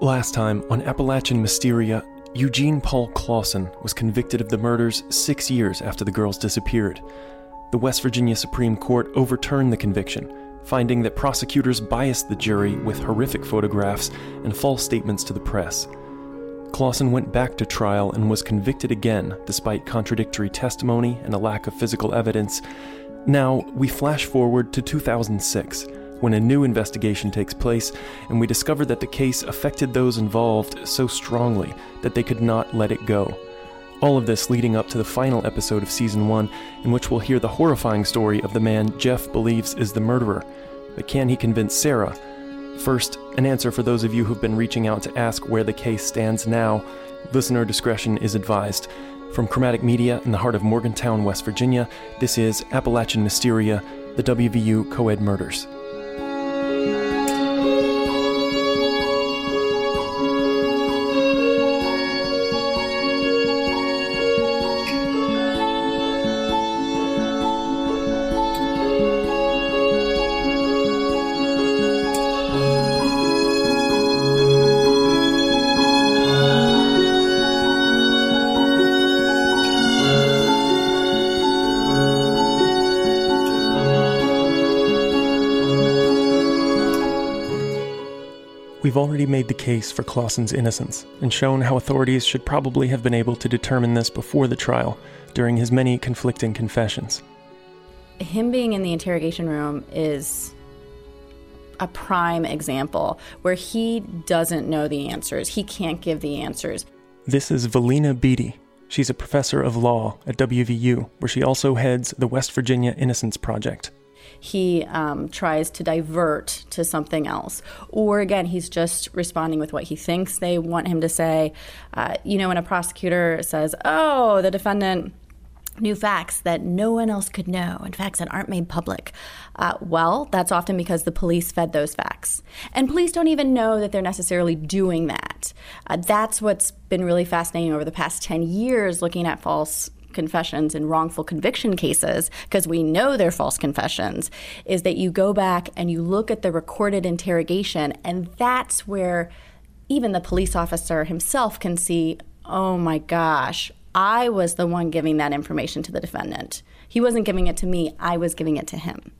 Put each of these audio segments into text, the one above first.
Last time, on Appalachian Mysteria, Eugene Paul Clausen was convicted of the murders 6 years after the girls disappeared. The West Virginia Supreme Court overturned the conviction, finding that prosecutors biased the jury with horrific photographs and false statements to the press. Clausen went back to trial and was convicted again, despite contradictory testimony and a lack of physical evidence. Now, we flash forward to 2006, when a new investigation takes place, and we discover that the case affected those involved so strongly that they could not let it go. All of this leading up to the final episode of Season 1, in which we'll hear the horrifying story of the man Jeff believes is the murderer. But can he convince Sarah? First, an answer for those of you who've been reaching out to ask where the case stands now. Listener discretion is advised. From Chromatic Media in the heart of Morgantown, West Virginia, this is Appalachian Mysteria, the WVU Co-Ed Murders. We've already made the case for Clausen's innocence and shown how authorities should probably have been able to determine this before the trial, during his many conflicting confessions. Him being in the interrogation room is a prime example where he doesn't know the answers. He can't give the answers. This is Valina Beatty. She's a professor of law at WVU, where she also heads the West Virginia Innocence Project. He tries to divert to something else. Or again, he's just responding with what he thinks they want him to say. When a prosecutor says, oh, the defendant knew facts that no one else could know and facts that aren't made public. Well, that's often because the police fed those facts. And police don't even know that they're necessarily doing that. That's what's been really fascinating over the past 10 years, looking at false confessions in wrongful conviction cases, because we know they're false confessions, is that you go back and you look at the recorded interrogation, and that's where even the police officer himself can see, oh my gosh, I was the one giving that information to the defendant. He wasn't giving it to me, I was giving it to him.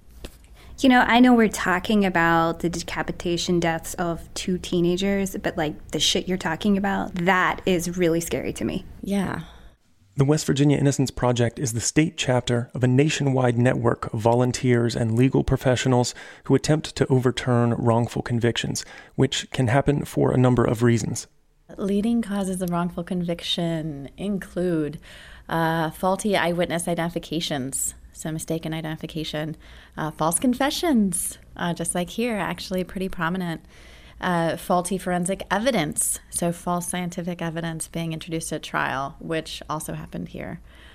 I know we're talking about the decapitation deaths of 2 teenagers, but the shit you're talking about, that is really scary to me. Yeah. The West Virginia Innocence Project is the state chapter of a nationwide network of volunteers and legal professionals who attempt to overturn wrongful convictions, which can happen for a number of reasons. Leading causes of wrongful conviction include faulty eyewitness identifications, so mistaken identification, false confessions, just like here, actually pretty prominent. Faulty forensic evidence, so false scientific evidence being introduced at trial, which also happened here.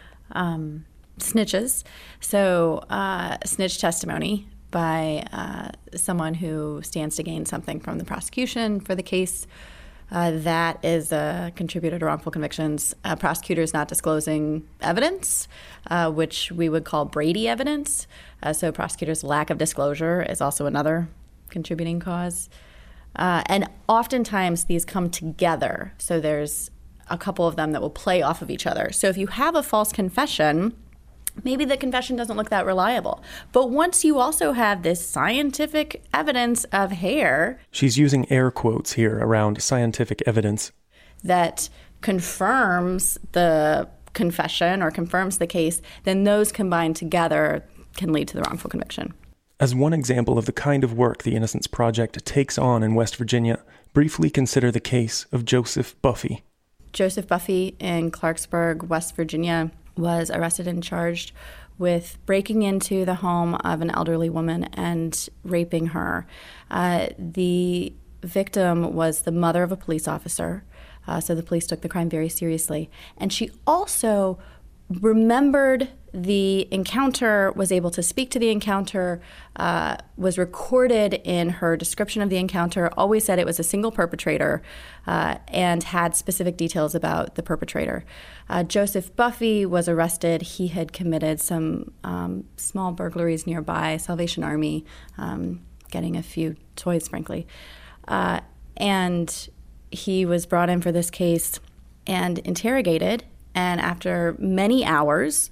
Snitches, so snitch testimony by someone who stands to gain something from the prosecution for the case. That is a contributor to wrongful convictions. Prosecutors not disclosing evidence, which we would call Brady evidence. So prosecutors' lack of disclosure is also another contributing cause. And oftentimes these come together. So there's a couple of them that will play off of each other. So if you have a false confession, maybe the confession doesn't look that reliable. But once you also have this scientific evidence of hair... She's using air quotes here around scientific evidence. ...that confirms the confession or confirms the case, then those combined together can lead to the wrongful conviction. As one example of the kind of work the Innocence Project takes on in West Virginia, briefly consider the case of Joseph Buffy. Joseph Buffy in Clarksburg, West Virginia, was arrested and charged with breaking into the home of an elderly woman and raping her. The victim was the mother of a police officer, so the police took the crime very seriously. And she also remembered the encounter, was able to speak to the encounter, was recorded in her description of the encounter, always said it was a single perpetrator, and had specific details about the perpetrator. Joseph Buffy was arrested. He had committed some small burglaries nearby, Salvation Army, getting a few toys, frankly. And he was brought in for this case and interrogated. And after many hours,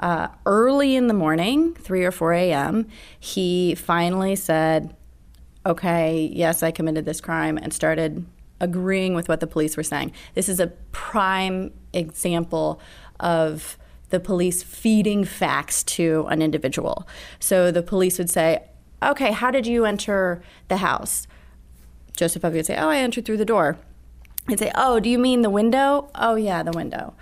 early in the morning, 3 or 4 a.m., he finally said, okay, yes, I committed this crime, and started agreeing with what the police were saying. This is a prime example of the police feeding facts to an individual. So the police would say, okay, how did you enter the house? Joseph Buffy would say, oh, I entered through the door. He'd say, oh, do you mean the window? Oh, yeah, the window.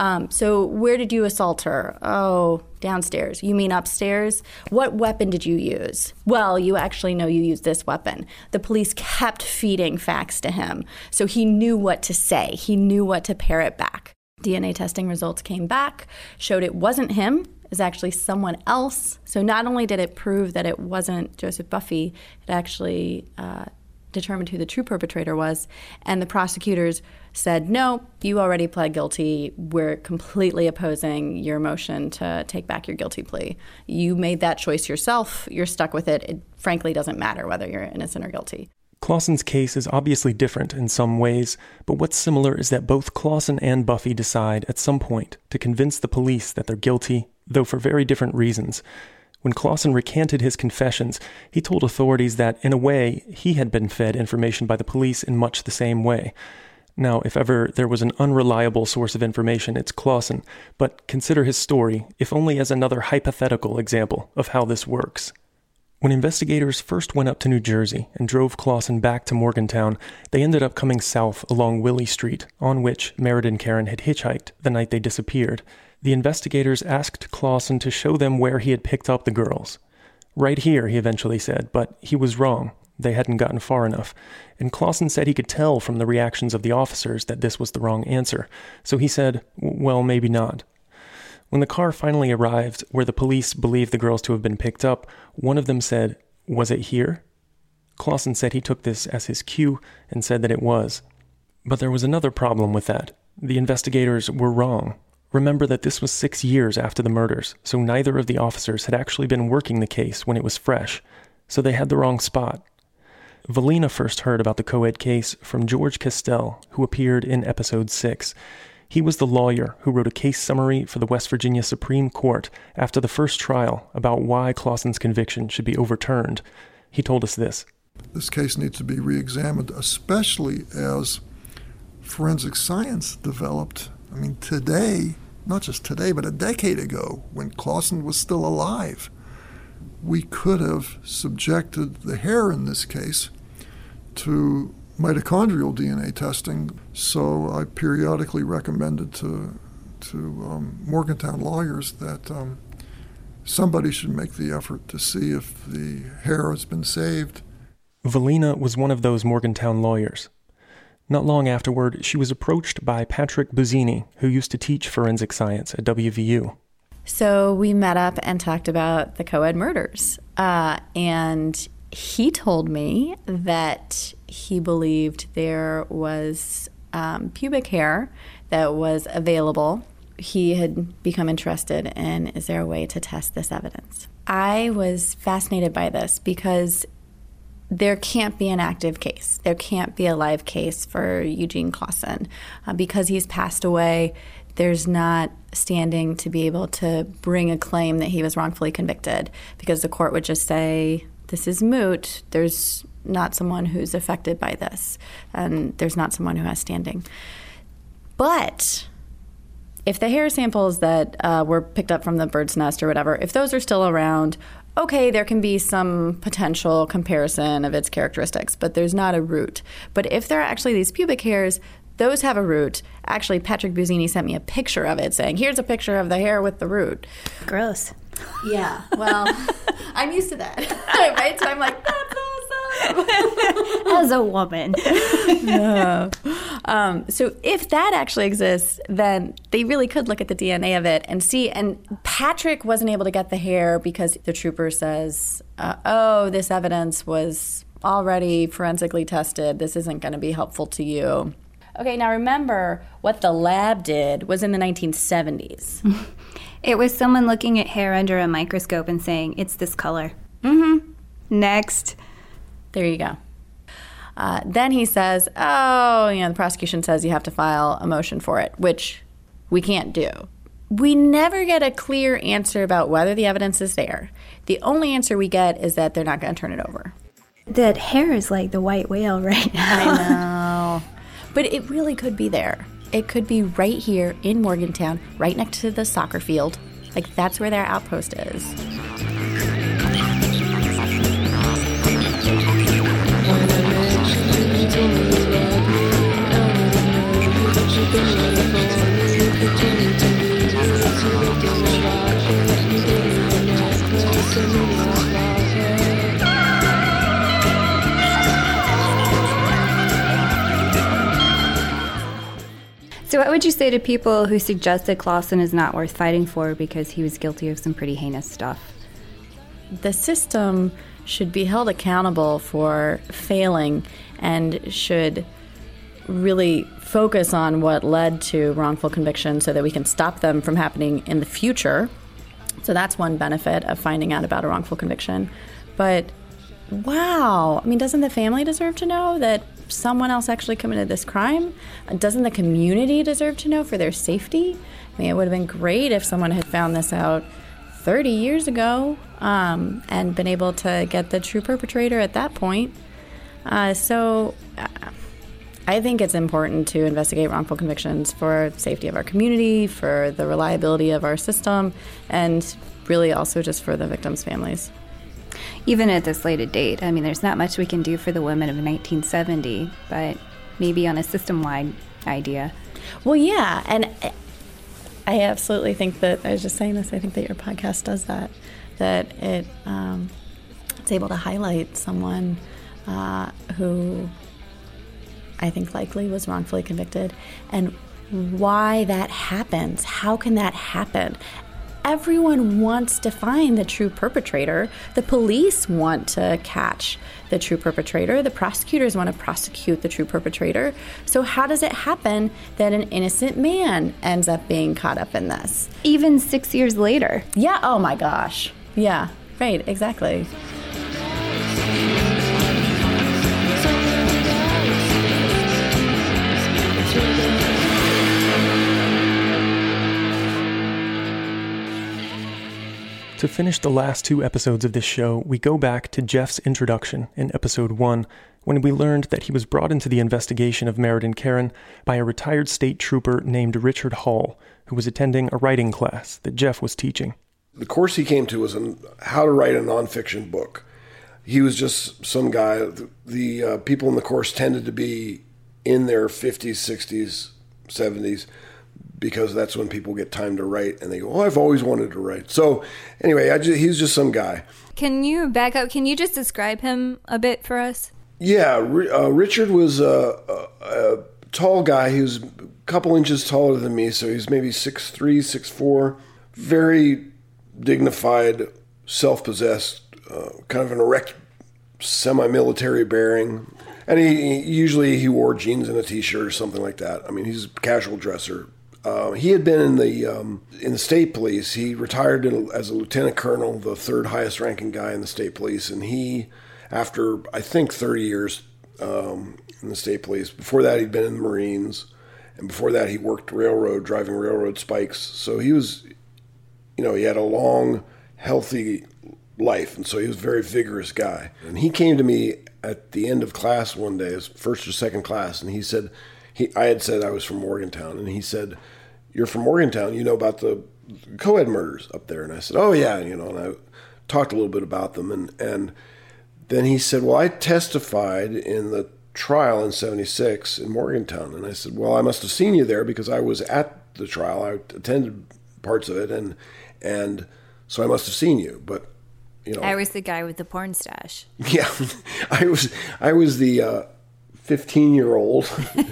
So where did you assault her? Oh, downstairs. You mean upstairs? What weapon did you use? Well, you actually know you used this weapon. The police kept feeding facts to him, so he knew what to say. He knew what to parrot back. DNA testing results came back, showed it wasn't him. It was actually someone else. So not only did it prove that it wasn't Joseph Buffy, it actually determined who the true perpetrator was, and the prosecutors said, no, you already pled guilty. We're completely opposing your motion to take back your guilty plea. You made that choice yourself. You're stuck with it. It frankly doesn't matter whether you're innocent or guilty. Clausen's case is obviously different in some ways, but what's similar is that both Clausen and Buffy decide at some point to convince the police that they're guilty, though for very different reasons. When Clausen recanted his confessions, he told authorities that, in a way, he had been fed information by the police in much the same way. Now, if ever there was an unreliable source of information, it's Clausen, but consider his story, if only as another hypothetical example of how this works. When investigators first went up to New Jersey and drove Clausen back to Morgantown, they ended up coming south along Willie Street, on which Merritt and Karen had hitchhiked the night they disappeared. The investigators asked Clausen to show them where he had picked up the girls. Right here, he eventually said, but he was wrong. They hadn't gotten far enough. And Clausen said he could tell from the reactions of the officers that this was the wrong answer. So he said, well, maybe not. When the car finally arrived where the police believed the girls to have been picked up, one of them said, was it here? Clausen said he took this as his cue and said that it was. But there was another problem with that. The investigators were wrong. Remember that this was 6 years after the murders, so neither of the officers had actually been working the case when it was fresh, so they had the wrong spot. Valina first heard about the co-ed case from George Castell, who appeared in episode 6. He was the lawyer who wrote a case summary for the West Virginia Supreme Court after the first trial about why Clausen's conviction should be overturned. He told us this. This case needs to be re-examined, especially as forensic science developed. I mean, today, not just today, but a decade ago, when Clausen was still alive, we could have subjected the hair in this case to mitochondrial DNA testing. So I periodically recommended to Morgantown lawyers that somebody should make the effort to see if the hair has been saved. Valina was one of those Morgantown lawyers. Not long afterward, she was approached by Patrick Buzzini, who used to teach forensic science at WVU. So we met up and talked about the co-ed murders. And he told me that he believed there was pubic hair that was available. He had become interested in, is there a way to test this evidence? I was fascinated by this because there can't be an active case. There can't be a live case for Eugene Clausen. Because he's passed away, there's not standing to be able to bring a claim that he was wrongfully convicted, because the court would just say, this is moot. There's not someone who's affected by this, and there's not someone who has standing. But if the hair samples that were picked up from the bird's nest or whatever, if those are still around, okay, there can be some potential comparison of its characteristics, but there's not a root. But if there are actually these pubic hairs, those have a root. Actually, Patrick Buzzini sent me a picture of it saying, here's a picture of the hair with the root. Gross. Yeah, well, I'm used to that, right? So I'm like, that's awesome. As a woman. No. So if that actually exists, then they really could look at the DNA of it and see. And Patrick wasn't able to get the hair because the trooper says, this evidence was already forensically tested. This isn't going to be helpful to you. Okay, now remember, what the lab did was in the 1970s. It was someone looking at hair under a microscope and saying, it's this color. Mm-hmm. Next. There you go. Then he says, the prosecution says you have to file a motion for it, which we can't do. We never get a clear answer about whether the evidence is there. The only answer we get is that they're not going to turn it over. That hair is like the white whale right now. I know. But it really could be there. It could be right here in Morgantown, right next to the soccer field. Like, that's where their outpost is. So what would you say to people who suggest that Clausen is not worth fighting for because he was guilty of some pretty heinous stuff? The system should be held accountable for failing and should really focus on what led to wrongful conviction so that we can stop them from happening in the future. So that's one benefit of finding out about a wrongful conviction. But wow, I mean, doesn't the family deserve to know that someone else actually committed this crime? Doesn't the community deserve to know for their safety? I mean, it would have been great if someone had found this out 30 years ago and been able to get the true perpetrator at that point. So I think it's important to investigate wrongful convictions for safety of our community, for the reliability of our system, and really also just for the victims' families. Even at this late date, I mean, there's not much we can do for the women of 1970, but maybe on a system-wide idea. Well, yeah, and I absolutely think that, I was just saying this, I think that your podcast does that it's able to highlight someone who I think likely was wrongfully convicted and why that happens. How can that happen? Everyone wants to find the true perpetrator. The police want to catch the true perpetrator. The prosecutors want to prosecute the true perpetrator. So how does it happen that an innocent man ends up being caught up in this? Even 6 years later. Yeah, oh my gosh. Yeah, right, exactly. To finish the last 2 episodes of this show, we go back to Jeff's introduction in episode 1, when we learned that he was brought into the investigation of Meriden Caron by a retired state trooper named Richard Hall, who was attending a writing class that Jeff was teaching. The course he came to was on how to write a nonfiction book. He was just some guy. The people in the course tended to be in their 50s, 60s, 70s, because that's when people get time to write, and they go, I've always wanted to write. So anyway, he's just some guy. Can you back up? Can you just describe him a bit for us? Yeah, Richard was a tall guy. He was a couple inches taller than me, so he's maybe 6'3", 6'4", very dignified, self-possessed, kind of an erect, semi-military bearing. And he wore jeans and a T-shirt or something like that. I mean, he's a casual dresser. He had been in the state police. He retired as a lieutenant colonel, the third highest ranking guy in the state police. And he, after I think 30 years in the state police, before that he'd been in the Marines, and before that he worked railroad, driving railroad spikes. So he was, he had a long, healthy life, and so he was a very vigorous guy. And he came to me at the end of class one day, his first or second class, and he said, I had said I was from Morgantown, and he said, "You're from Morgantown, you know about the co-ed murders up there?" And I said, "Oh yeah," and I talked a little bit about them, and then he said, "Well, I testified in the trial in '76 in Morgantown," and I said, "Well, I must have seen you there because I was at the trial. I attended parts of it, and so I must have seen you, but." I was the guy with the porn stash. Yeah, I was the 15-year-old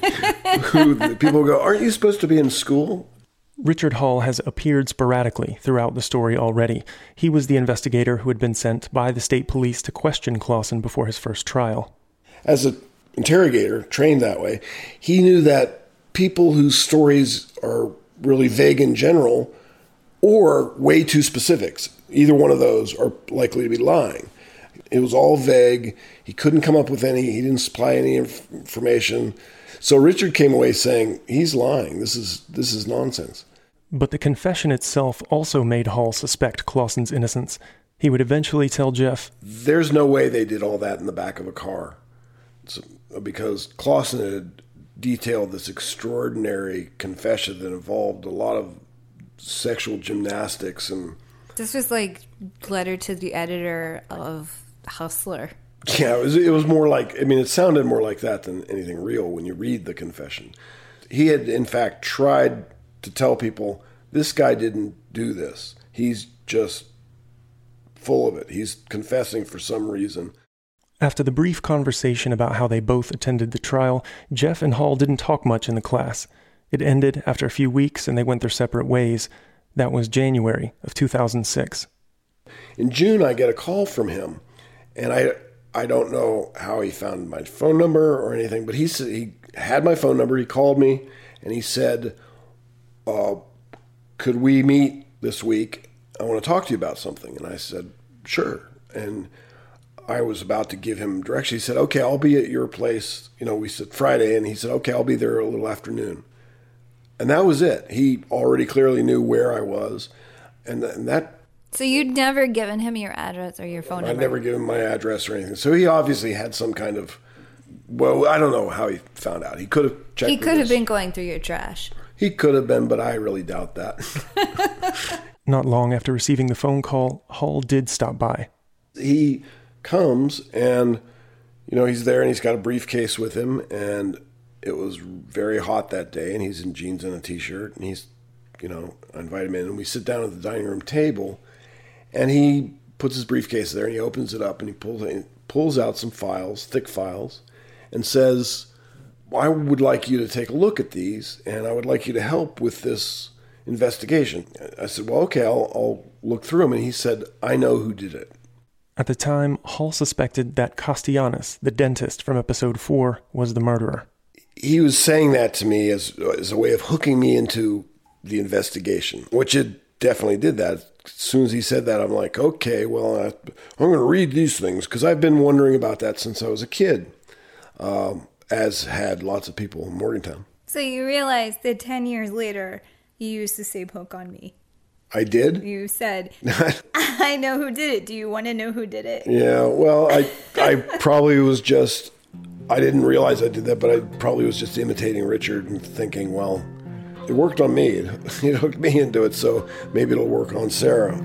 who people go, "Aren't you supposed to be in school?" Richard Hall has appeared sporadically throughout the story already. He was the investigator who had been sent by the state police to question Clausen before his first trial. As an interrogator, trained that way, he knew that people whose stories are really vague in general or way too specifics, either one of those are likely to be lying. It was all vague. He couldn't come up with he didn't supply any information. So Richard came away saying, he's lying. This is nonsense. But the confession itself also made Hall suspect Clausen's innocence. He would eventually tell Jeff, there's no way they did all that in the back of a car. Because Clausen had detailed this extraordinary confession that involved a lot of sexual gymnastics. And this was like letter to the editor of Hustler. Yeah, it was more like, it sounded more like that than anything real when you read the confession. He had, in fact, tried to tell people, this guy didn't do this. He's just full of it. He's confessing for some reason. After the brief conversation about how they both attended the trial, Jeff and Hall didn't talk much in the class. It ended after a few weeks and they went their separate ways. That was January of 2006. In June, I get a call from him, and I don't know how he found my phone number or anything, but he said he had my phone number. He called me, and he said, could we meet this week? I want to talk to you about something. And I said, sure. And I was about to give him direction. He said, okay, I'll be at your place. We said Friday, and he said, okay, I'll be there a little afternoon. And that was it. He already clearly knew where I was. And that... So you'd never given him your address or your phone number? I'd never given him my address or anything. So he obviously had some kind of... Well, I don't know how he found out. He could have checked. He could have been going through your trash. He could have been, but I really doubt that. Not long after receiving the phone call, Hall did stop by. He comes and, he's there and he's got a briefcase with him, and it was very hot that day, and he's in jeans and a T-shirt, and he's, I invite him in, and we sit down at the dining room table, and he puts his briefcase there, and he opens it up, and he pulls out some files, thick files, and says, I would like you to take a look at these, and I would like you to help with this investigation. I said, well, okay, I'll look through them. And he said, I know who did it. At the time, Hall suspected that Castellanos, the dentist from episode 4, was the murderer. He was saying that to me as a way of hooking me into the investigation, which it definitely did that. As soon as he said that, I'm like, okay, well, I'm going to read these things, because I've been wondering about that since I was a kid, as had lots of people in Morgantown. So you realize that 10 years later, you used to say poke on me. I did? You said, I know who did it. Do you want to know who did it? Yeah, well, I probably was just, I didn't realize I did that, but I probably was just imitating Richard and thinking, well, it worked on me. It hooked me into it, so maybe it'll work on Sarah.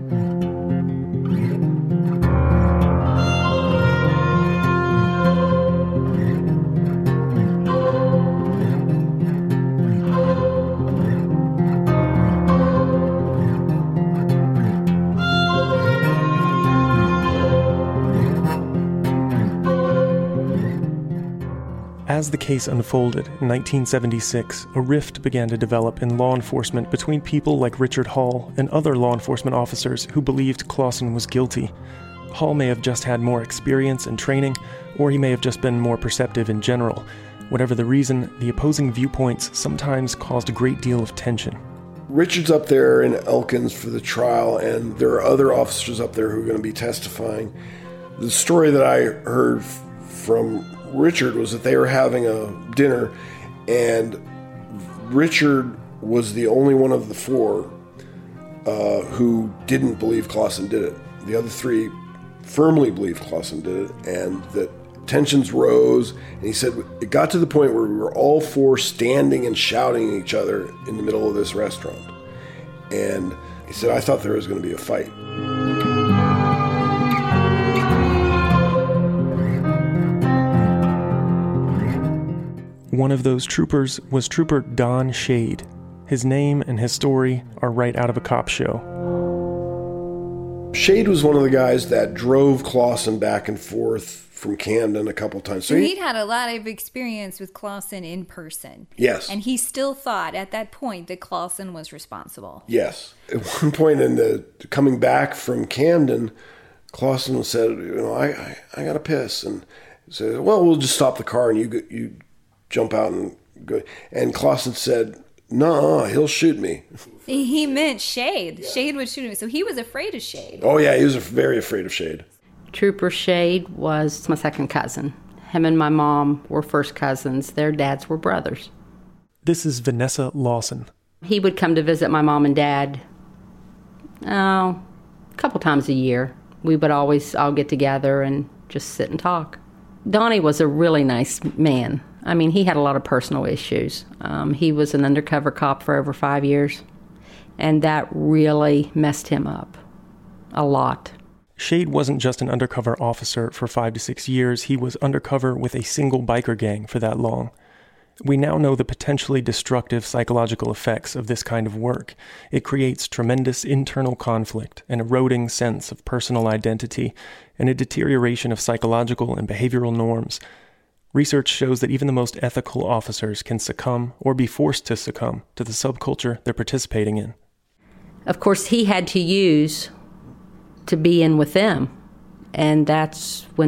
As the case unfolded in 1976, a rift began to develop in law enforcement between people like Richard Hall and other law enforcement officers who believed Clausen was guilty. Hall may have just had more experience and training, or he may have just been more perceptive in general. Whatever the reason, the opposing viewpoints sometimes caused a great deal of tension. Richard's up there in Elkins for the trial, and there are other officers up there who are going to be testifying. The story that I heard from Richard was that they were having a dinner, and Richard was the only one of the four who didn't believe Clausen did it. The other three firmly believed Clausen did it, and that tensions rose, and he said it got to the point where we were all four standing and shouting at each other in the middle of this restaurant. And he said, I thought there was going to be a fight. One of those troopers was Trooper Don Shade. His name and his story are right out of a cop show. Shade was one of the guys that drove Clausen back and forth from Camden a couple times. So he'd had a lot of experience with Clausen in person. Yes. And he still thought at that point that Clausen was responsible. Yes. At one point in the coming back from Camden, Clausen said, I got to piss. And said, well, we'll just stop the car and you jump out and go. And Clausen said, no, he'll shoot me. He meant Shade. Shade would shoot him. So he was afraid of Shade. Oh, yeah, he was very afraid of Shade. Trooper Shade was my second cousin. Him and my mom were first cousins. Their dads were brothers. This is Vanessa Lawson. He would come to visit my mom and dad, a couple times a year. We would always all get together and just sit and talk. Donnie was a really nice man. I mean, he had a lot of personal issues. He was an undercover cop for over 5 years, and that really messed him up a lot. Shade wasn't just an undercover officer for 5 to 6 years. He was undercover with a single biker gang for that long. We now know the potentially destructive psychological effects of this kind of work. It creates tremendous internal conflict, an eroding sense of personal identity, and a deterioration of psychological and behavioral norms. Research shows that even the most ethical officers can succumb or be forced to succumb to the subculture they're participating in. Of course, he had to use to be in with them, and that's when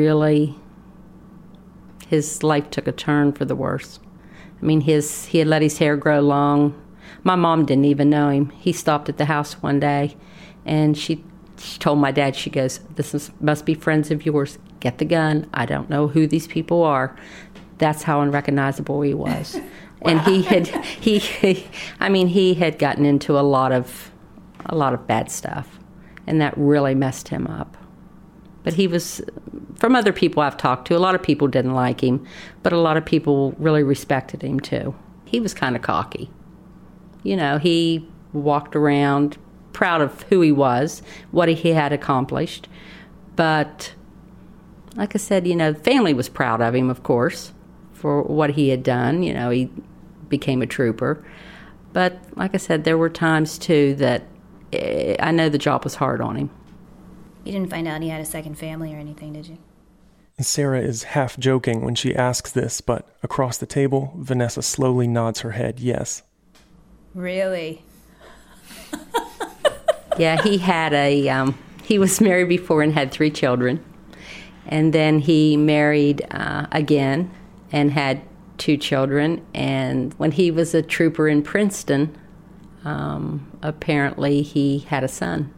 his life took a turn for the worse. I mean, he had let his hair grow long. My mom didn't even know him. He stopped at the house one day, and she told my dad, she goes, must be friends of yours. Get the gun. I don't know who these people are. That's how unrecognizable he was. Wow. And he had gotten into a lot of bad stuff, and that really messed him up. But he was, from other people I've talked to, a lot of people didn't like him, but a lot of people really respected him too. He was kind of cocky. You know, he walked around proud of who he was, what he had accomplished. But like I said, you know, the family was proud of him, of course, for what he had done. You know, he became a trooper. But like I said, there were times too that I know the job was hard on him. You didn't find out he had a second family or anything, did you? Sarah is half joking when she asks this, but across the table, Vanessa slowly nods her head yes. Really? Yeah, he was married before and had 3 children. And then he married again and had 2 children. And when he was a trooper in Princeton, apparently he had a son.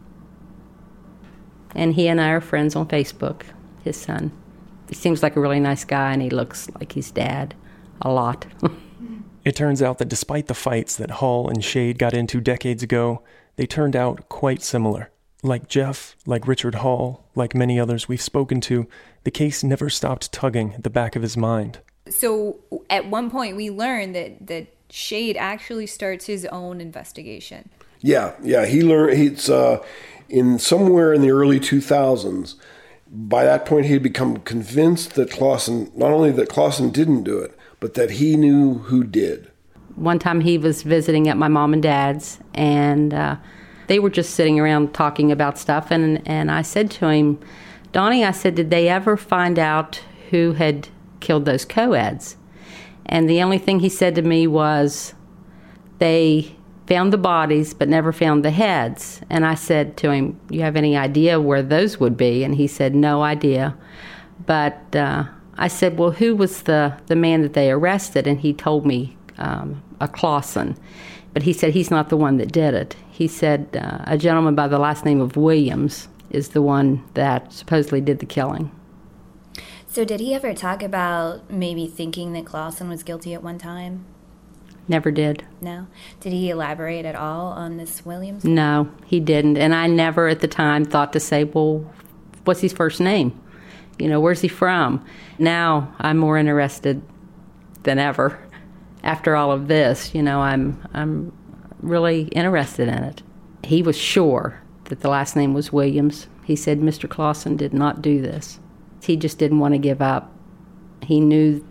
And he and I are friends on Facebook, his son. He seems like a really nice guy, and he looks like his dad a lot. It turns out that despite the fights that Hall and Shade got into decades ago, they turned out quite similar. Like Jeff, like Richard Hall, like many others we've spoken to, the case never stopped tugging at the back of his mind. So at one point we learned that Shade actually starts his own investigation. Yeah, he learned in somewhere in the early 2000s. By that point, he had become convinced that Clausen, not only that Clausen didn't do it, but that he knew who did. One time he was visiting at my mom and dad's, and they were just sitting around talking about stuff, and I said to him, Donnie, I said, did they ever find out who had killed those co-eds? And the only thing he said to me was, they found the bodies but never found the heads. And I said to him, you have any idea where those would be? And he said, no idea. But I said, well, who was the man that they arrested? And he told me a Clausen. But he said he's not the one that did it. He said a gentleman by the last name of Williams is the one that supposedly did the killing. So did he ever talk about maybe thinking that Clausen was guilty at one time? Never did. No? Did he elaborate at all on this Williams? No, he didn't. And I never at the time thought to say, well, what's his first name? You know, where's he from? Now I'm more interested than ever. After all of this, you know, I'm really interested in it. He was sure that the last name was Williams. He said Mr. Clausen did not do this. He just didn't want to give up. He knew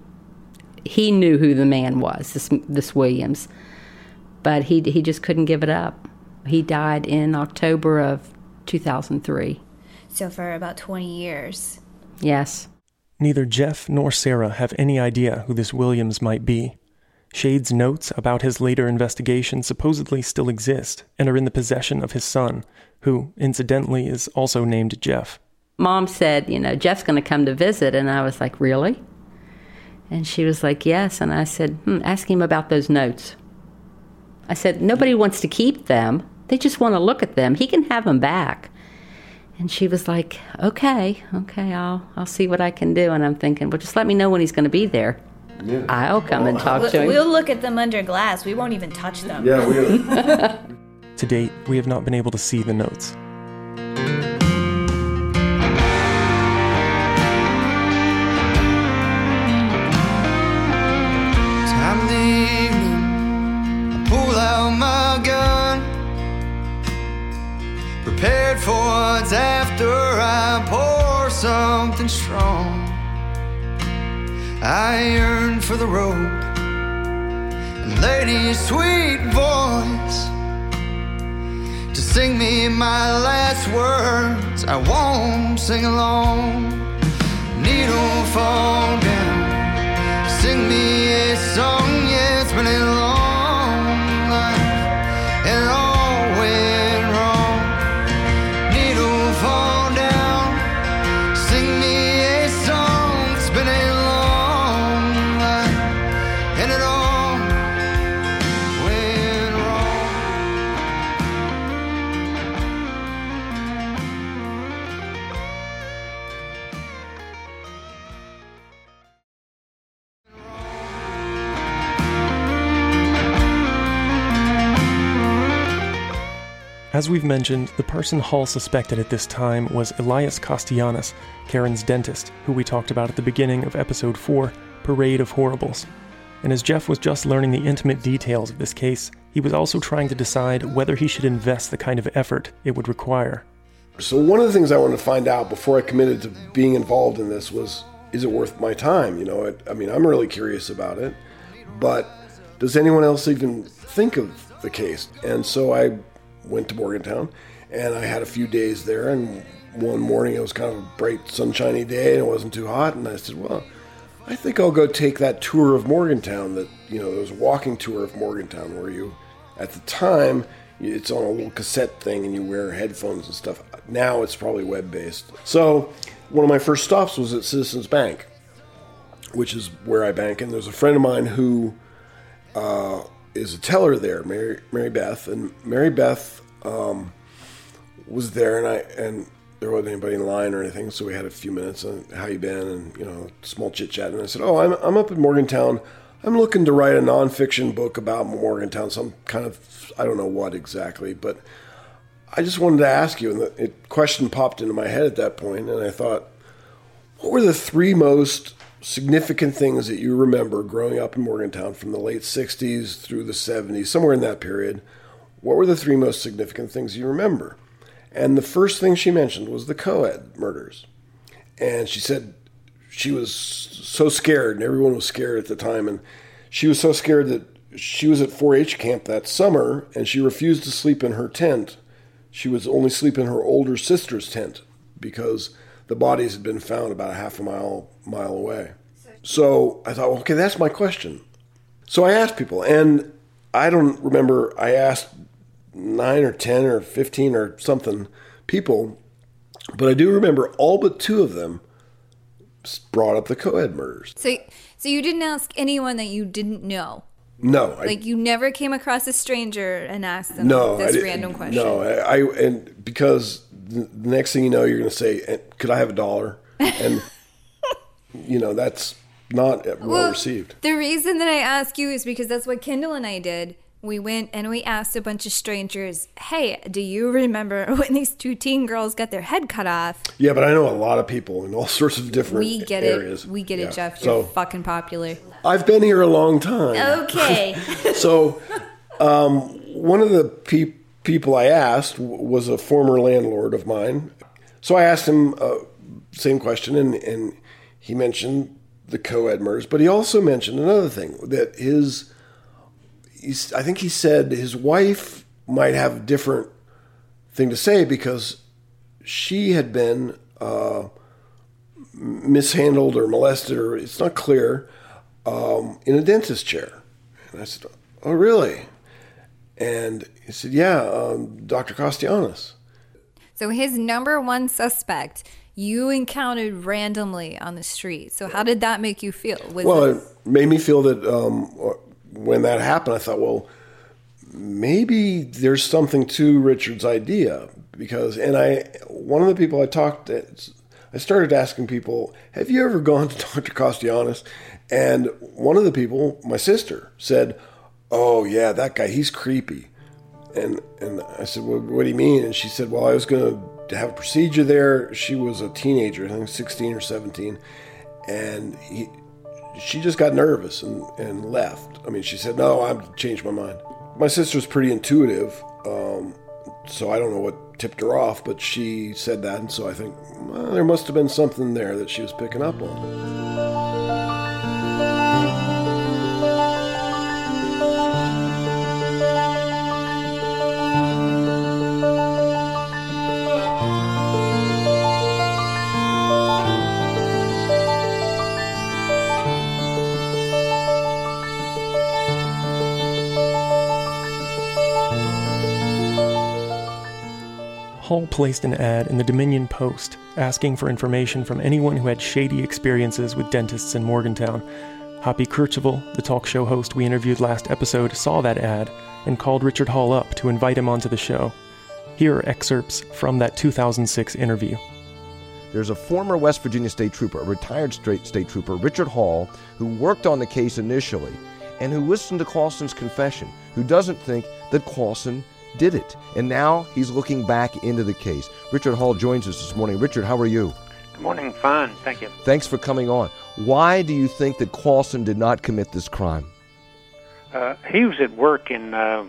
who the man was, this Williams, but he just couldn't give it up. He died in October of 2003. So for about 20 years. Yes. Neither Jeff nor Sarah have any idea who this Williams might be. Shade's notes about his later investigation supposedly still exist and are in the possession of his son, who, incidentally, is also named Jeff. Mom said, you know, Jeff's going to come to visit, and I was like, really? And she was like, yes. And I said, ask him about those notes. I said, nobody wants to keep them. They just want to look at them. He can have them back. And she was like, okay, I'll see what I can do. And I'm thinking, well, just let me know when he's going to be there. Yeah. I'll come and talk to him. We'll look at them under glass. We won't even touch them. Yeah, we will. To date, we have not been able to see the notes. Time of the evening, I pull out my gun, prepared for what's after. I pour something strong. I yearn for the road and lady's sweet voice to sing me my last words. I won't sing alone. Needle fall down, sing me a song. Yeah, it's been a long life and it all went wrong. Needle fall down, sing me a song. It's been a long life and it all went wrong. As we've mentioned, the person Hall suspected at this time was Elias Castellanos, Karen's dentist, who we talked about at the beginning of episode 4, Parade of Horribles. And as Jeff was just learning the intimate details of this case, he was also trying to decide whether he should invest the kind of effort it would require. So one of the things I wanted to find out before I committed to being involved in this was, is it worth my time? You know, I'm really curious about it, but does anyone else even think of the case? And so I went to Morgantown, and I had a few days there, and one morning it was kind of a bright, sunshiny day, and it wasn't too hot, and I said, well, I think I'll go take that tour of Morgantown, that, you know, there was a walking tour of Morgantown where you, at the time, it's on a little cassette thing, and you wear headphones and stuff. Now it's probably web-based. So one of my first stops was at Citizens Bank, which is where I bank, and there's a friend of mine who is a teller there, Mary Beth, and Mary Beth was there, and there wasn't anybody in line or anything, so we had a few minutes on how you been, and, you know, small chit chat. And I said, I'm up in Morgantown. I'm looking to write a nonfiction book about Morgantown, some kind of, I don't know what exactly, but I just wanted to ask you, and the question popped into my head at that point, and I thought, what were the three most significant things that you remember growing up in Morgantown from the late 60s through the 70s, somewhere in that period? What were the three most significant things you remember? And the first thing she mentioned was the co-ed murders. And she said she was so scared, and everyone was scared at the time, and she was so scared that she was at 4-H camp that summer, and she refused to sleep in her tent. She was only sleeping in her older sister's tent because the bodies had been found about a half a mile away. So I thought, well, okay, that's my question. So I asked people, and I don't remember, I asked 9 or 10 or 15 or something people, but I do remember all but 2 of them brought up the co-ed murders. So you didn't ask anyone that you didn't know? No. You never came across a stranger and asked them this random question? No, and because the next thing you know, you're going to say, could I have $1? And, you know, that's not well received. The reason that I ask you is because that's what Kendall and I did. We went and we asked a bunch of strangers, hey, do you remember when these 2 teen girls got their head cut off? Yeah, but I know a lot of people in all sorts of different areas. We get it, Jeff. You're fucking popular. I've been here a long time. Okay. So one of the people I asked was a former landlord of mine. So I asked him same question, and he mentioned the co-ed murders, but he also mentioned another thing, that I think he said his wife might have a different thing to say because she had been mishandled or molested, or it's not clear, in a dentist chair. And I said, oh, really? And he said, yeah, Dr. Castellanos. So his number one suspect you encountered randomly on the street. So how did that make you feel? It made me feel that when that happened, I thought, well, maybe there's something to Richard's idea, because, one of the people I started asking people, have you ever gone to Dr. Castellanos? And one of the people, my sister, said, oh yeah, that guy, he's creepy. And I said, well, what do you mean? And she said, well, I was going to have a procedure there. She was a teenager, I think 16 or 17. And she just got nervous and left. I mean, she said, no, I've changed my mind. My sister's pretty intuitive, so I don't know what tipped her off, but she said that. And so I think, well, there must have been something there that she was picking up on. Hall placed an ad in the Dominion Post asking for information from anyone who had shady experiences with dentists in Morgantown. Hoppy Kercheval, the talk show host we interviewed last episode, saw that ad and called Richard Hall up to invite him onto the show. Here are excerpts from that 2006 interview. There's a former West Virginia state trooper, a retired state trooper, Richard Hall, who worked on the case initially and who listened to Clausen's confession, who doesn't think that Clausen did it. And now he's looking back into the case. Richard Hall joins us this morning. Richard, how are you? Good morning. Fine. Thank you. Thanks for coming on. Why do you think that Clausen did not commit this crime? He was at work in a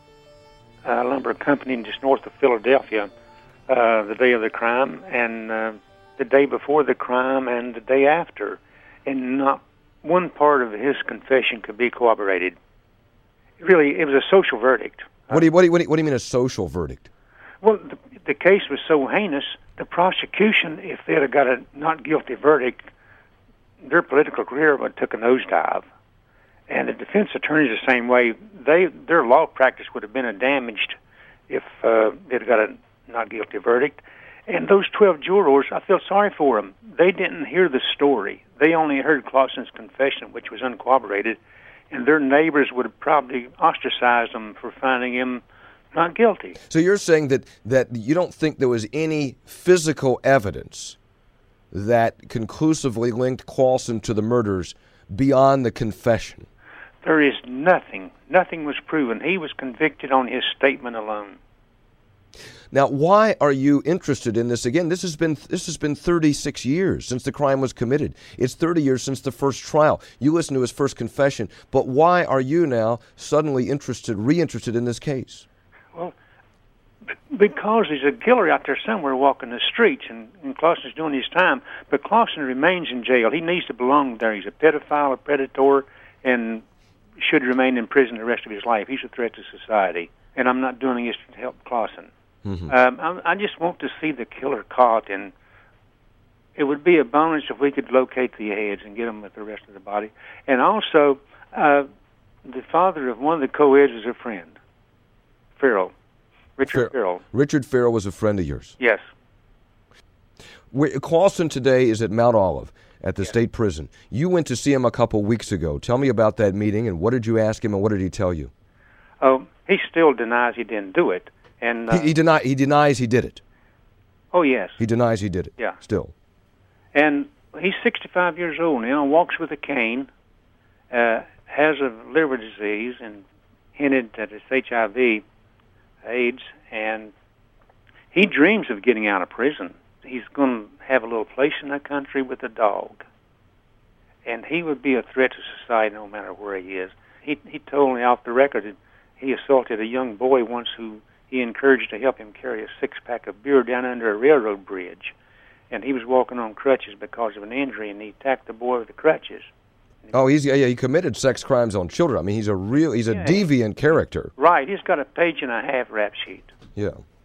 lumber company just north of Philadelphia the day of the crime, and the day before the crime, and the day after. And not one part of his confession could be corroborated. Really, it was a social verdict. What do you mean a social verdict? Well, the case was so heinous, the prosecution, if they had got a not guilty verdict, their political career would have took a nosedive. And the defense attorneys the same way. Their law practice would have been damaged if they'd got a not guilty verdict. And those 12 jurors, I feel sorry for them. They didn't hear the story. They only heard Clausen's confession, which was uncorroborated. And their neighbors would have probably ostracized them for finding him not guilty. So you're saying that you don't think there was any physical evidence that conclusively linked Clausen to the murders beyond the confession? There is nothing. Nothing was proven. He was convicted on his statement alone. Now, why are you interested in this again? This has been 36 years since the crime was committed. It's 30 years since the first trial. You listened to his first confession, but why are you now suddenly reinterested in this case? Well, because there's a killer out there somewhere walking the streets, and Clausen's doing his time, but Clausen remains in jail. He needs to belong there. He's a pedophile, a predator, and should remain in prison the rest of his life. He's a threat to society, and I'm not doing this to help Clausen. Mm-hmm. I just want to see the killer caught, and it would be a bonus if we could locate the heads and get them with the rest of the body. And also, the father of one of the co-eds is a friend, Farrell, Richard Farrell. Richard Farrell was a friend of yours? Yes. Clausen today is at Mount Olive at the state prison. You went to see him a couple weeks ago. Tell me about that meeting, and what did you ask him, and what did he tell you? Oh, he still denies he didn't do it. And he denies he did it. Oh, yes. He denies he did it. Yeah. Still. And he's 65 years old now, walks with a cane, has a liver disease, and hinted that it's HIV, AIDS, and he dreams of getting out of prison. He's going to have a little place in the country with a dog. And he would be a threat to society no matter where he is. He told me off the record that he assaulted a young boy once who he encouraged to help him carry a six-pack of beer down under a railroad bridge. And he was walking on crutches because of an injury, and he attacked the boy with the crutches. Oh, he committed sex crimes on children. I mean, he's a deviant character. Right. He's got a page-and-a-half rap sheet. Yeah.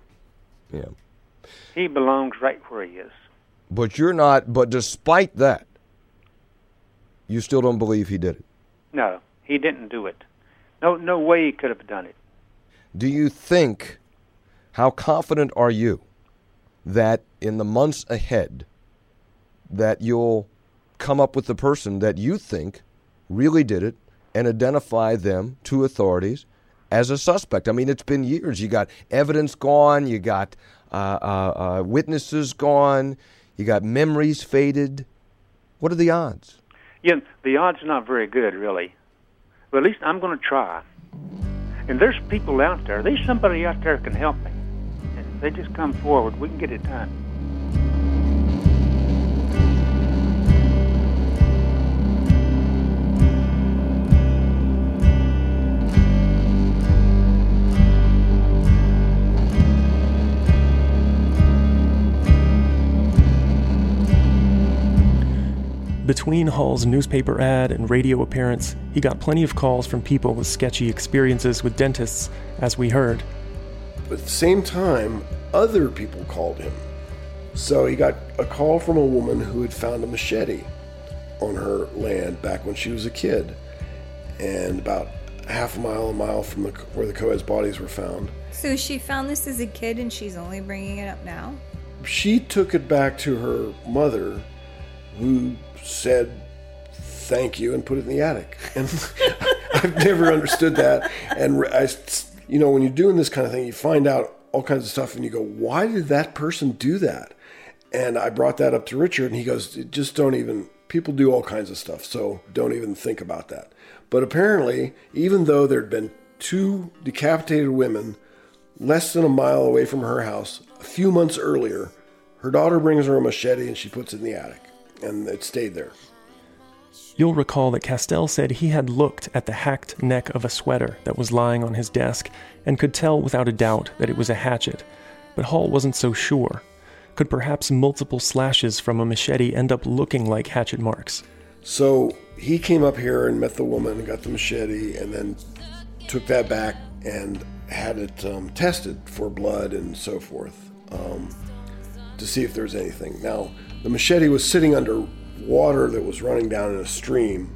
He belongs right where he is. But despite that, you still don't believe he did it? No, he didn't do it. No way he could have done it. Do you think, how confident are you that in the months ahead that you'll come up with the person that you think really did it and identify them to authorities as a suspect? I mean, it's been years. You got evidence gone. You got witnesses gone, you got memories faded. What are the odds? Yeah, the odds are not very good, really. But at least I'm going to try. And there's people out there. There's somebody out there who can help me. And if they just come forward, we can get it done. Between Hall's newspaper ad and radio appearance, he got plenty of calls from people with sketchy experiences with dentists, as we heard. But at the same time, other people called him. So he got a call from a woman who had found a machete on her land back when she was a kid, and about a mile from where the Coeds bodies were found. So she found this as a kid and she's only bringing it up now? She took it back to her mother, who said thank you and put it in the attic. And I've never understood that. And when you're doing this kind of thing, you find out all kinds of stuff and you go, why did that person do that? And I brought that up to Richard and he goes, just don't even, people do all kinds of stuff, so don't even think about that. But apparently, even though there'd been 2 decapitated women less than a mile away from her house a few months earlier, her daughter brings her a machete and she puts it in the attic. And it stayed there. You'll recall that Castell said he had looked at the hacked neck of a sweater that was lying on his desk and could tell without a doubt that it was a hatchet. But Hall wasn't so sure. Could perhaps multiple slashes from a machete end up looking like hatchet marks? So he came up here and met the woman and got the machete and then took that back and had it tested for blood and so forth to see if there's anything. Now, the machete was sitting under water that was running down in a stream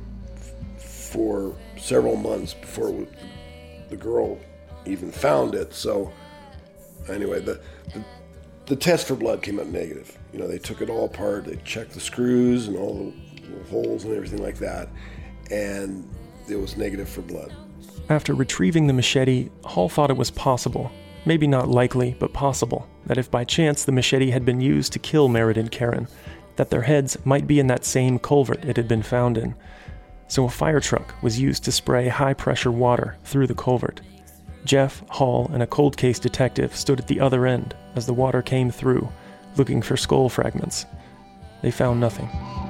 for several months before the girl even found it. So anyway, the test for blood came up negative. They took it all apart. They checked the screws and all the holes and everything like that, and it was negative for blood. After retrieving the machete, Hall thought it was possible, maybe not likely, but possible, that if by chance the machete had been used to kill Merritt and Karen, that their heads might be in that same culvert it had been found in. So a fire truck was used to spray high-pressure water through the culvert. Jeff, Hall, and a cold case detective stood at the other end as the water came through, looking for skull fragments. They found nothing.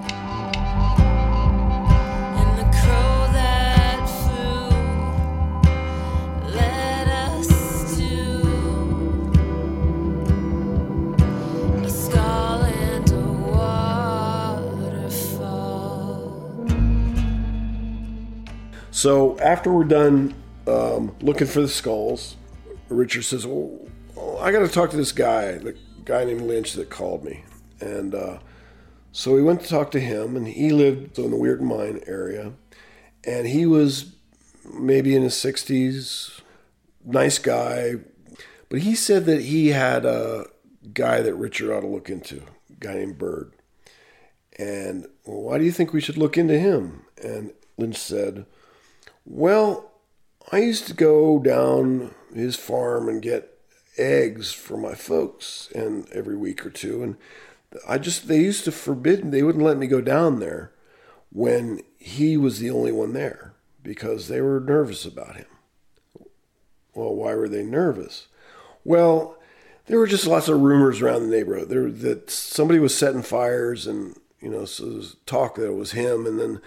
So after we're done looking for the skulls, Richard says, I got to talk to this guy, the guy named Lynch that called me. And so we went to talk to him, and he lived in the Weird Mine area. And he was maybe in his 60s, nice guy. But he said that he had a guy that Richard ought to look into, a guy named Bird. And, why do you think we should look into him? And Lynch said, well, I used to go down his farm and get eggs for my folks and every week or two. And they used to forbid, they wouldn't let me go down there when he was the only one there because they were nervous about him. Well, why were they nervous? Well, there were just lots of rumors around the neighborhood that somebody was setting fires and, so there was talk that it was him, and then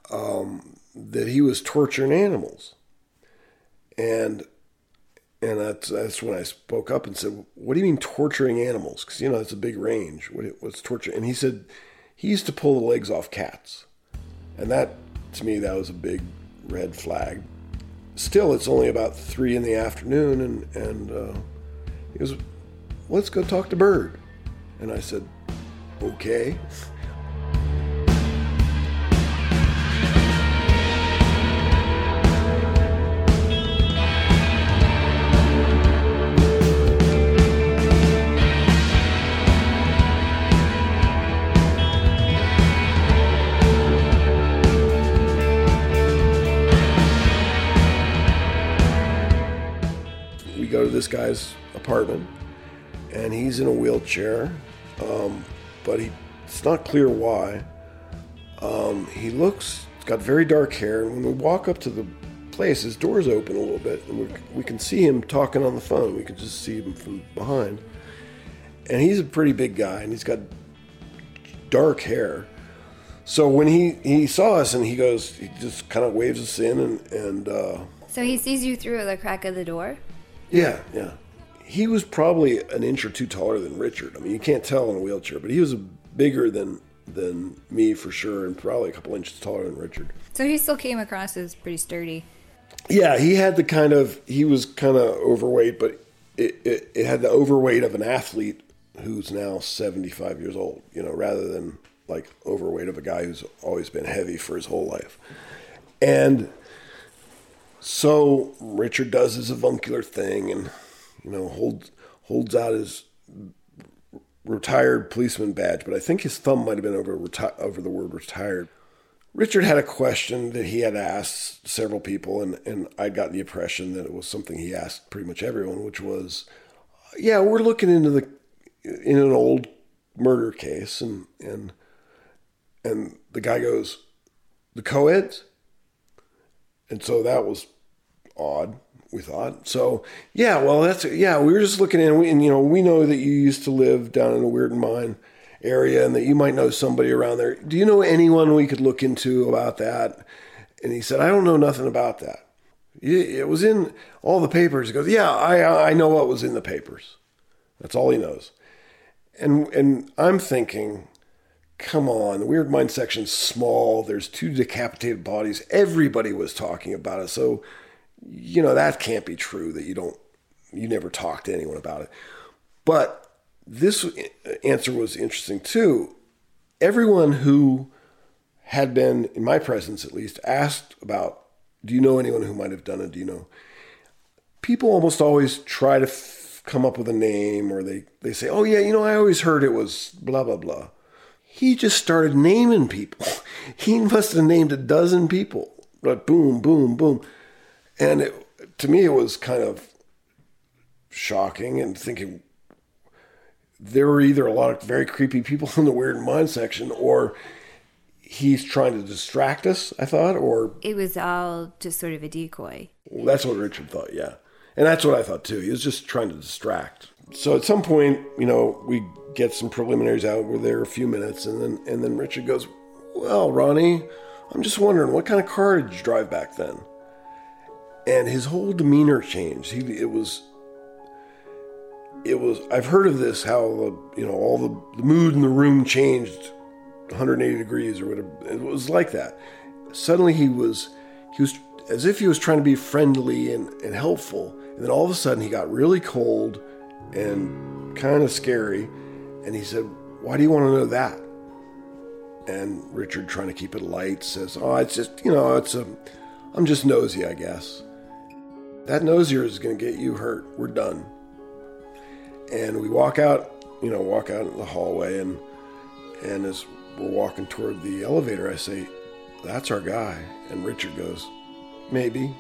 that he was torturing animals. And that's when I spoke up and said, what do you mean torturing animals? Because, it's a big range. What's torture? And he said he used to pull the legs off cats. And that, to me, that was a big red flag. Still, it's only about 3 p.m, and he goes, let's go talk to Bird. And I said, okay. Go to this guy's apartment, and he's in a wheelchair, but it's not clear why. He's got very dark hair, and when we walk up to the place, his door's open a little bit, and we can see him talking on the phone. We can just see him from behind. And he's a pretty big guy, and he's got dark hair. So when he saw us, and he just kind of waves us in, and So he sees you through the crack of the door? Yeah. He was probably an inch or two taller than Richard. I mean, you can't tell in a wheelchair, but he was bigger than me for sure, and probably a couple inches taller than Richard. So he still came across as pretty sturdy. Yeah, he was kind of overweight, but it had the overweight of an athlete who's now 75 years old, rather than like overweight of a guy who's always been heavy for his whole life. And so Richard does his avuncular thing and, holds out his retired policeman badge, but I think his thumb might have been over the word retired. Richard had a question that he had asked several people, and I got the impression that it was something he asked pretty much everyone, which was, we're looking into in an old murder case, and the guy goes, the co-eds? And so that was odd, we thought. So, we were just looking in, and we know that you used to live down in the Weird Mine area and that you might know somebody around there. Do you know anyone we could look into about that? And he said, I don't know nothing about that. It was in all the papers. He goes, I know what was in the papers. That's all he knows. And I'm thinking, come on, the Weird Mine section's small. There's 2 decapitated bodies. Everybody was talking about it. So, that can't be true that you never talked to anyone about it. But this answer was interesting too. Everyone who had been, in my presence at least, asked about, do you know anyone who might have done it? Do you know? People almost always try to come up with a name, or they say, oh yeah, I always heard it was blah, blah, blah. He just started naming people. He must have named a dozen people. But boom, boom, boom. And to me, it was kind of shocking, and thinking there were either a lot of very creepy people in the Weird Mine section, or he's trying to distract us, I thought, or... It was all just sort of a decoy. Well, that's what Richard thought, yeah. And that's what I thought, too. He was just trying to distract. So at some point, we get some preliminaries out. We're there a few minutes, and then Richard goes, well, Ronnie, I'm just wondering, what kind of car did you drive back then? And his whole demeanor changed. It was. I've heard of this, how all the mood in the room changed 180 degrees or whatever. It was like that. Suddenly he was as if he was trying to be friendly and helpful, and then all of a sudden he got really cold and kind of scary, and he said, "Why do you want to know that?" And Richard, trying to keep it light, says, "Oh, it's just I'm just nosy, I guess." That nosier is going to get you hurt. We're done. And we walk out in the hallway, and as we're walking toward the elevator, I say, "That's our guy." And Richard goes, "Maybe."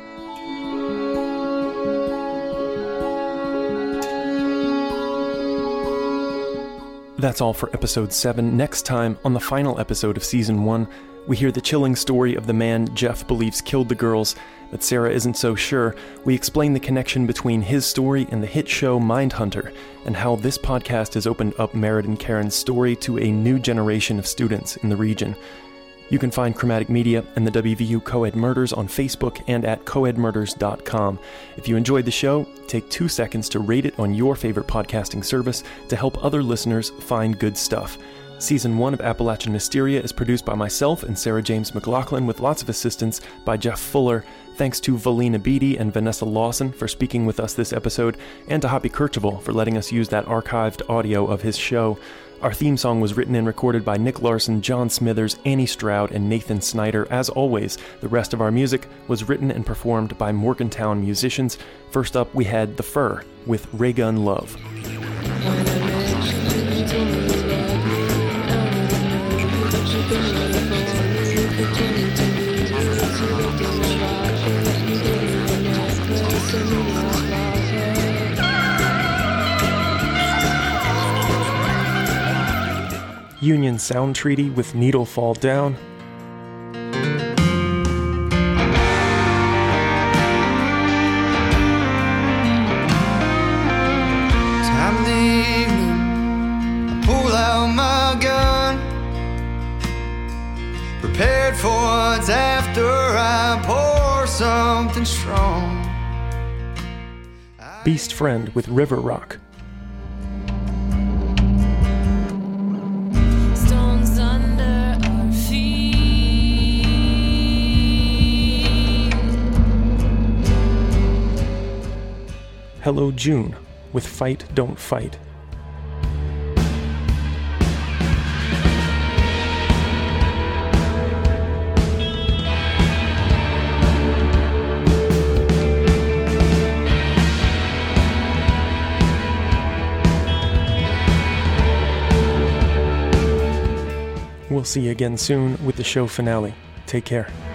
That's all for episode 7. Next time, on the final episode of season 1, we hear the chilling story of the man Jeff believes killed the girls, but Sarah isn't so sure. We explain the connection between his story and the hit show Mindhunter, and how this podcast has opened up Merritt and Karen's story to a new generation of students in the region. You can find Chromatic Media and the WVU Coed Murders on Facebook and at coedmurders.com. If you enjoyed the show, take 2 seconds to rate it on your favorite podcasting service to help other listeners find good stuff. Season 1 of Appalachian Mysteria is produced by myself and Sarah James McLaughlin, with lots of assistance by Jeff Fuller. Thanks to Valina Beatty and Vanessa Lawson for speaking with us this episode, and to Hoppy Kercheval for letting us use that archived audio of his show. Our theme song was written and recorded by Nick Larson, John Smithers, Annie Stroud, and Nathan Snyder. As always, the rest of our music was written and performed by Morgantown musicians. First up, we had The Fur with Raygun Love. Union Sound Treaty with Needle Fall Down, Time of the evening, I pull out my gun, prepared for what's after I pour something strong. Beast Friend with River Rock, Stones under our feet. Hello June with Fight Don't Fight, We'll see you again soon with the show finale. Take care.